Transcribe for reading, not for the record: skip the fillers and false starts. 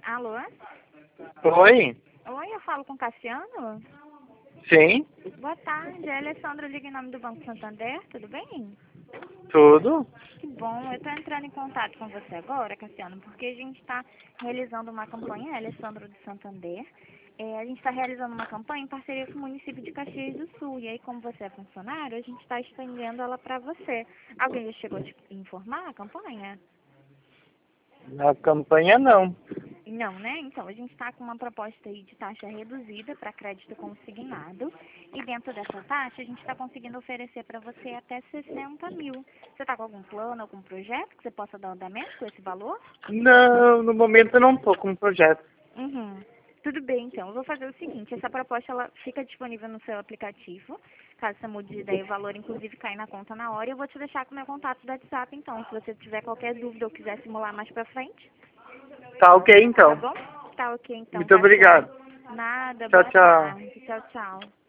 Alô? Oi? Oi, eu falo com o Cassiano? Sim? Boa tarde, é Alessandra, liga em nome do Banco Santander, tudo bem? Tudo? Que bom, eu estou entrando em contato com você agora, Cassiano, porque a gente está realizando uma campanha, Alessandro do Santander. A gente está realizando uma campanha em parceria com o município de Caxias do Sul. E aí, como você é funcionário, a gente está estendendo ela para você. Alguém já chegou a te informar a campanha? Na campanha não. Não, né? Então, a gente está com uma proposta aí de taxa reduzida para crédito consignado. E dentro dessa taxa, a gente está conseguindo oferecer para você até 60 mil. Você está com algum plano, algum projeto que você possa dar andamento com esse valor? Não, no momento eu não estou com um projeto. Uhum. Tudo bem, então. Eu vou fazer o seguinte, essa proposta ela fica disponível no seu aplicativo. Caso você mude de ideia, o valor inclusive cai na conta na hora. Eu vou te deixar com o meu contato do WhatsApp, então. Se você tiver qualquer dúvida ou quiser simular mais pra frente, Tá ok tá então. bom? Tá ok, então, Muito Cassiano. obrigado. Nada, Tchau, boa tchau. tarde. Tchau, tchau.